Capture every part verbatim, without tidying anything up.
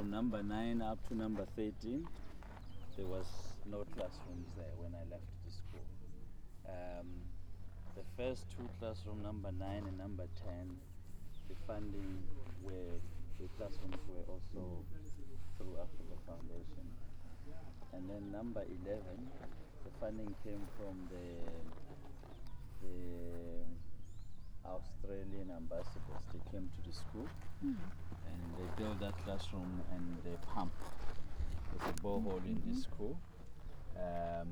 from number nine up to number thirteen, there was no classrooms there when I left the school. Um, the first two classrooms, number nine and number ten, the funding were, the classrooms were also through Africa Foundation. And then number eleven, the funding came from the, the Australian ambassadors. They came to the school Mm. and they built that classroom and they pump. There's a borehole in the school. Um,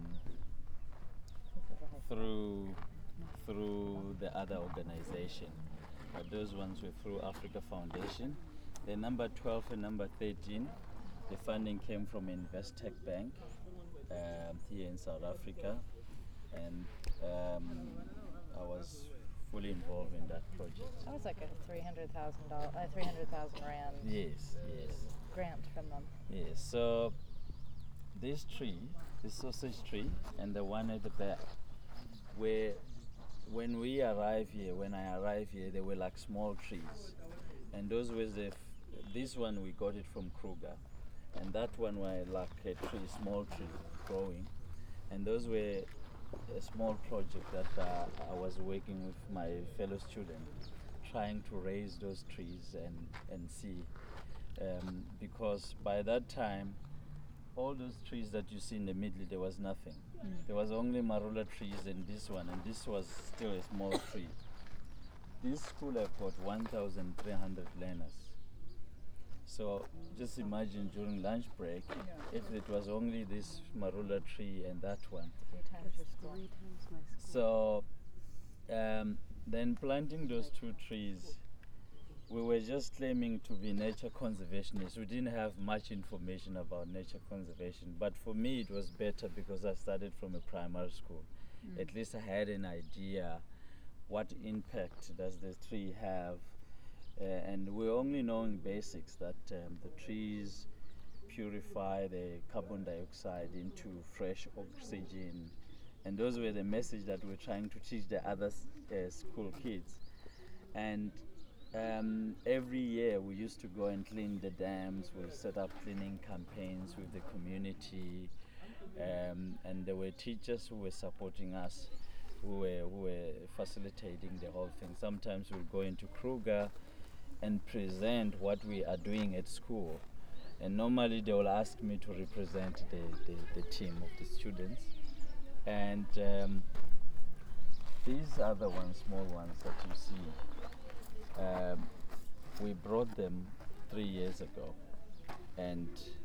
through through the other organization. But those ones were through Africa Foundation. The number twelve and number thirteen, the funding came from Investec Bank um, here in South Africa. And um, I was fully involved in that project. That was like a three hundred thousand dollars, uh, three hundred thousand rand Yes, yes. grant from them. Yes, so this tree, the sausage tree, and the one at the back, where when we arrived here, when I arrived here, they were like small trees. And those were the, f- this one we got it from Kruger. And that one were like a tree, small tree growing. And those were a small project that uh, I was working with my fellow students, trying to raise those trees and, and see. Um, because by that time, all those trees that you see in the middle, there was nothing. Mm. There was only marula trees and this one, and this was still a small tree. This school have got one thousand three hundred learners. So just imagine during lunch break, if it was only this marula tree and that one. Three times your school. Three times my school. So um, then planting those two trees, we were just claiming to be nature conservationists. We didn't have much information about nature conservation, but for me it was better because I started from a primary school. Mm. At least I had an idea what impact does the tree have, uh, and we're only knowing basics that um, the trees purify the carbon dioxide into fresh oxygen, and those were the message that we're trying to teach the other s- uh, school kids. And um, every year we used to go and clean the dams. We set up cleaning campaigns with the community, um, and there were teachers who were supporting us, who were, who were facilitating the whole thing. Sometimes we'll go into Kruger and present what we are doing at school, and normally they will ask me to represent the, the, the team of the students. And um, these are the ones, small ones that you see. Um, we brought them three years ago, and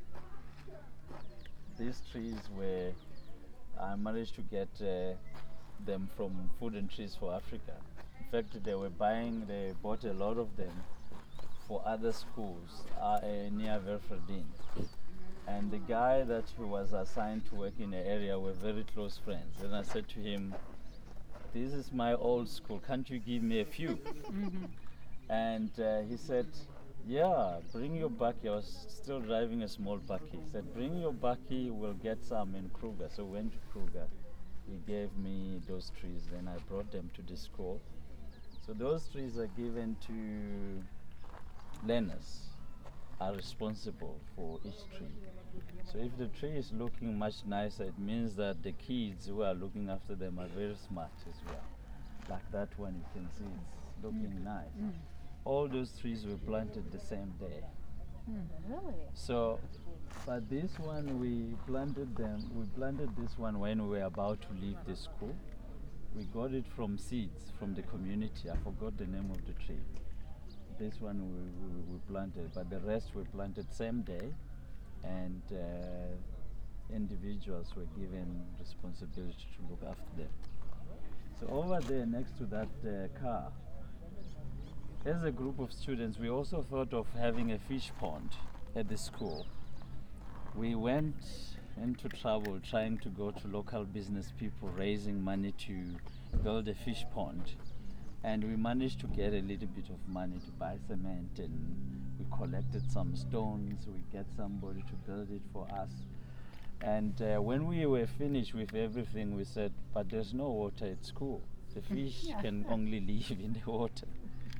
these trees were, I managed to get uh, them from Food and Trees for Africa. In fact, they were buying, they bought a lot of them for other schools uh, uh, near Verferdin. And the guy that he was assigned to work in the area were very close friends. And I said to him, this is my old school, can't you give me a few? Mm-hmm. And uh, he said, yeah, bring your bakkie. I was still driving a small bakkie. He said, bring your bakkie, we'll get some in Kruger. So we went to Kruger. He gave me those trees, then I brought them to the school. So those trees are given to learners, are responsible for each tree. So if the tree is looking much nicer, it means that the kids who are looking after them are very smart as well. Like that one, you can see it's looking Mm. nice. Mm. All those trees were planted the same day. Mm. Really? So, but this one we planted them, we planted this one when we were about to leave the school. We got it from seeds from the community. I forgot the name of the tree. This one we, we, we planted, but the rest we planted same day, and uh, individuals were given responsibility to look after them. So over there next to that uh, car, as a group of students, we also thought of having a fish pond at the school. We went into trouble trying to go to local business people, raising money to build a fish pond. And we managed to get a little bit of money to buy cement, and we collected some stones. We get somebody to build it for us. And uh, when we were finished with everything, we said, but there's no water at school. The fish Yeah. can only live in the water.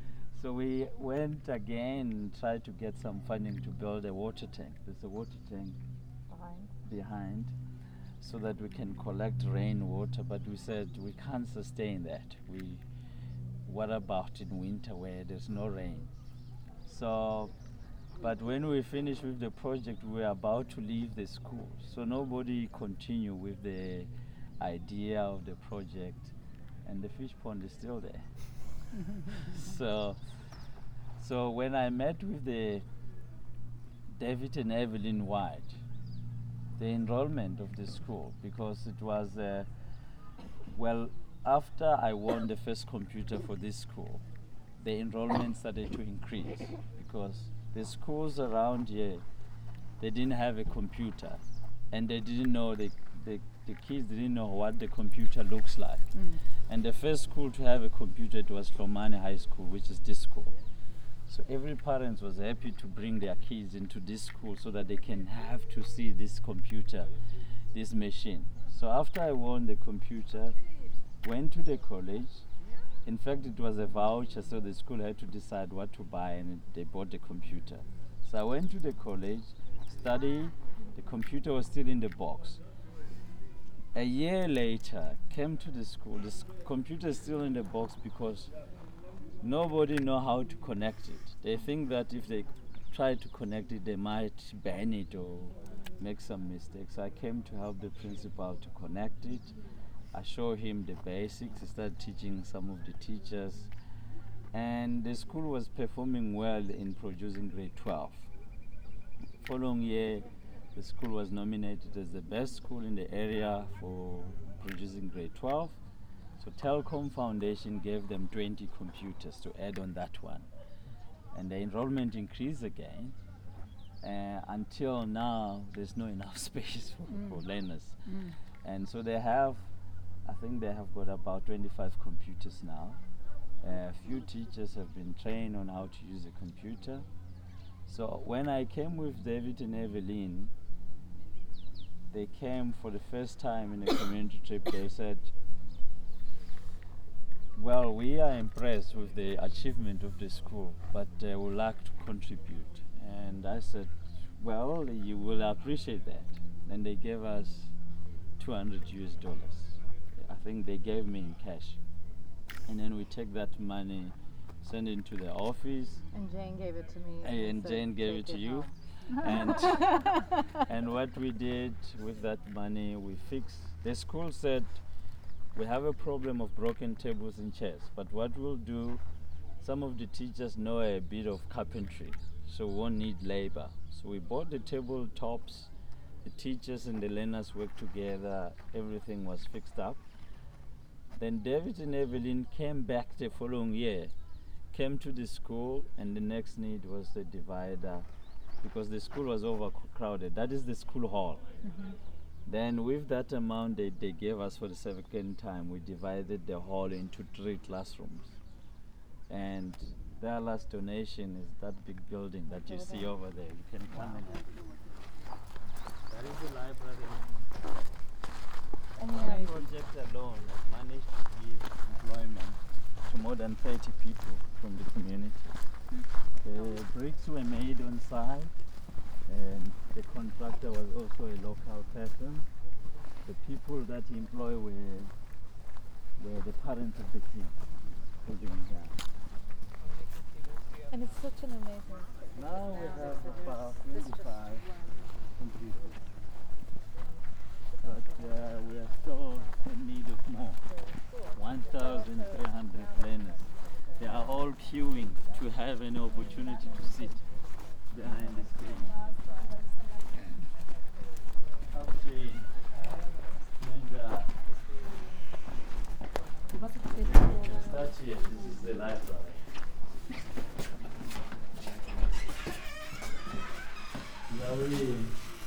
So we went again and tried to get some funding to build a water tank. There's a water tank Behind. behind so that we can collect rainwater, but we said we can't sustain that. We, what about in winter where there's no rain? So, but when we finished with the project, we were about to leave the school. So nobody continued with the idea of the project, and the fish pond is still there. so, so when I met with the David and Evelyn White, the enrollment of the school, because it was, uh, well, after I won the first computer for this school, the enrollment started to increase because the schools around here, they didn't have a computer, and they didn't know, the, the, the kids didn't know what the computer looks like. Mm. And the first school to have a computer, it was Hlomane High School, which is this school. So every parent was happy to bring their kids into this school so that they can have to see this computer, this machine. So after I won the computer, went to the college. In fact, it was a voucher, so the school had to decide what to buy, and they bought the computer. So I went to the college, studied. The computer was still in the box. A year later, came to the school. The s- computer is still in the box because nobody know how to connect it. They think that if they try to connect it, they might ban it or make some mistakes. I came to help the principal to connect it. I showed him the basics. I started teaching some of the teachers. And the school was performing well in producing grade twelve. Following year, the school was nominated as the best school in the area for producing grade twelve. So Telkom Foundation gave them twenty computers to add on that one. And the enrollment increased again. Uh, until now, there's no enough space for, Mm. for learners. Mm. And so they have, I think they have got about twenty-five computers now. A few teachers have been trained on how to use a computer. So when I came with David and Evelyn, they came for the first time in a community trip. They said, well, we are impressed with the achievement of the school, but uh, would like to contribute. And I said, well, you will appreciate that. Then they gave us two hundred U S dollars. I think they gave me in cash. And then we take that money, send it to the office, And Jane gave it to me. and said, Jane gave it "Take to you. home." and and what we did with that money, we fixed. The school said we have a problem of broken tables and chairs, but what we'll do, some of the teachers know a bit of carpentry, so we won't need labor. So we bought the tabletops, the teachers and the learners worked together, everything was fixed up. Then David and Evelyn came back the following year, came to the school, and the next need was the divider because the school was overcrowded. That is the school hall. Mhm. Then with that amount they, they gave us for the second time, we divided the hall into three classrooms. And their last donation is that big building that you see over there. You can come and have it. That is the library. And That yeah, project alone has managed to give employment to more than thirty people from the community. The bricks were made on site, and the contractor was also a local person. The people that he employed were, were the parents of the kids living here. and it's such an amazing. Now we have about twenty-five computers, but uh, we are still in need of more. one thousand three hundred learners. They are all queuing to have an opportunity to sit behind the screen. Okay. And uh, we can start here. This is the library. Zawi,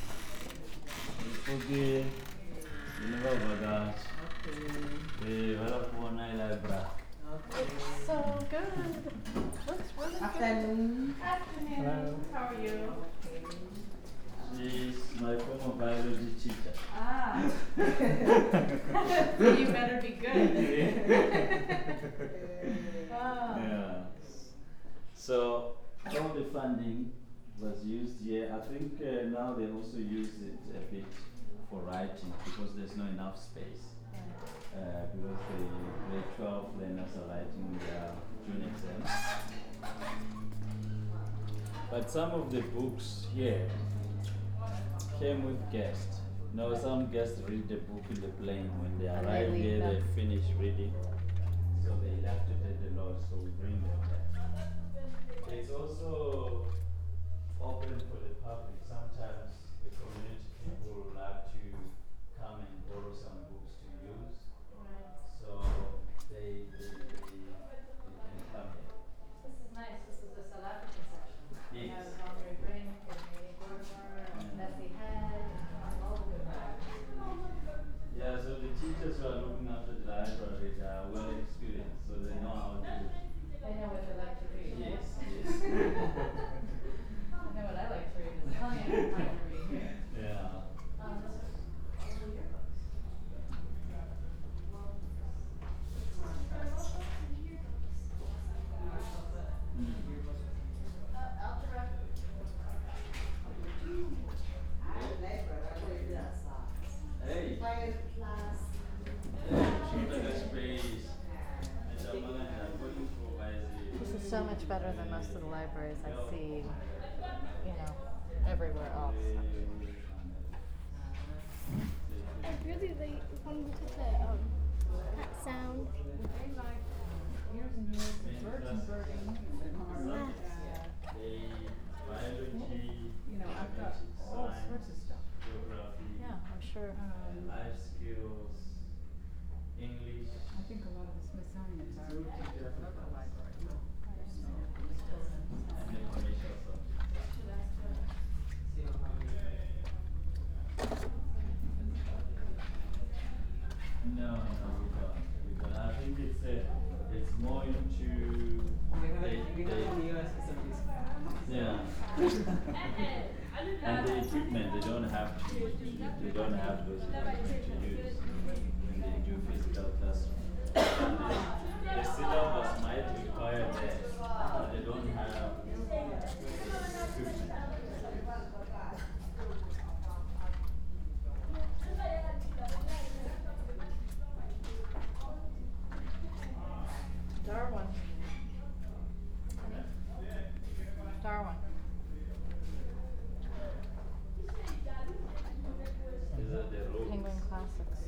okay, you never forgot. We were born in library. So good. Looks really Afternoon. good. Afternoon. How are you? She's my former biology teacher. Ah. So you better be good. Ah. Yeah. So all the funding was used here. I think uh, now they also use it a bit for writing because there's not enough space. Uh, because the grade twelve learners are writing their June exams. But some of the books here came with guests. Now some guests read the book in the plane. When they And they arrive leave here, them. they finish reading. So they have to take the notes, so we bring them back. It's also open for the public. Sometimes the community people would like to come and borrow some books to use. So they, they, they, they can come here. This is nice. This is the South African section. We Yes. have Hungry Drink and Mini Burger and Messy Head and all the good vibes. Yeah, so the teachers who are looking after the library they are well experienced, so they know how to. I know what they like to read. Yes, yes. I know what I like to read. Is telling you how to read here. Yeah. Um, this is all of your books. Uh, algebra. Hey. Hey, sugar space. This is so much better than most of the libraries I see, you know, everywhere else. I really like when we took the um, that sound. Years and years of birds and birding. Math. Biology, You know, I've got all sorts of stuff. geography, Yeah, I'm sure. Um, life skills, English. I think a lot of the Smithsonian's are at the local library. So, And information subjects. No, no, we don't. We don't. I think it's uh, it's more into they, they, yeah. And the equipment they don't have to they don't have those equipment to use when they do physical classroom. The, the syllabus might require that, but they don't have equipment. Darwin. Darwin. These are the rules. Penguin Classics.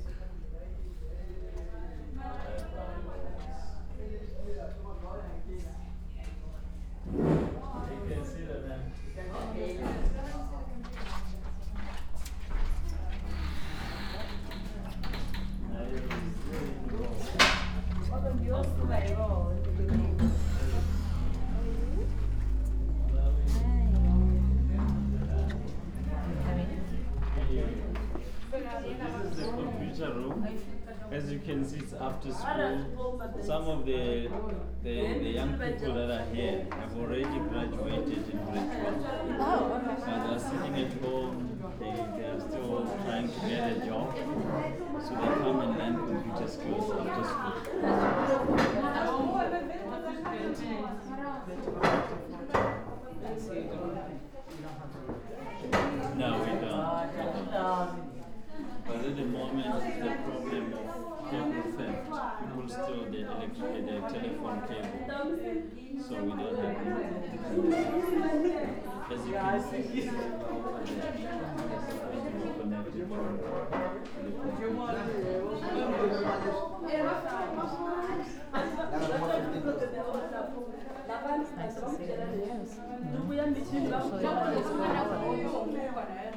You can see that then. Now you're really involved. So this is the computer room. As you can see, it's after school. Some of the, the the young people that are here have already graduated in grade twelve. Oh, okay. But they're sitting at home. They they are still trying to get a job, so they come and learn computer skills after school. No, we don't. But at the moment, the problem of cable theft, people steal the electric, the telephone cable. So we don't have it. As you can see, it's supposed to be connected to It's nice to see the news. Especially on these school holidays.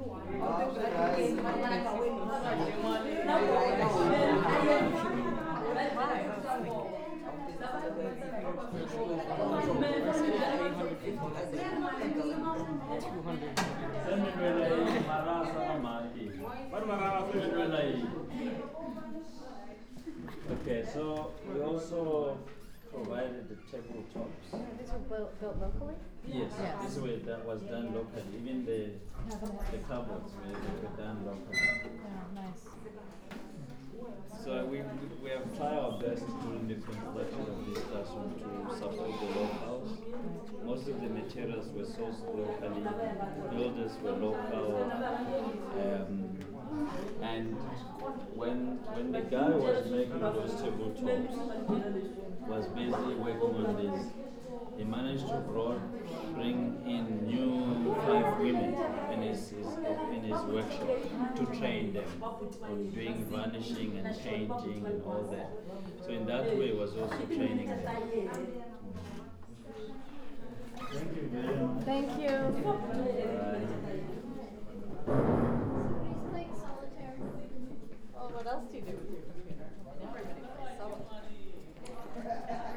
Okay, so we also provided the tabletops. These were built, built locally? Yes, Yes. this way that was done locally. Even the the cupboards were, were done locally. Yeah, nice. So we, we, we have tried our best during the construction of this classroom to support the locals. Most of the materials were sourced locally, builders were local, um, and when when the guy was making those tabletops, was busy working on this, he managed to brought, bring in new five women in his, his in his workshop to train them on doing varnishing and painting and all that. So in that way, was also training them. Thank you very much. Thank you. Bye. Somebody's playing solitaire. Well, what else do you do with your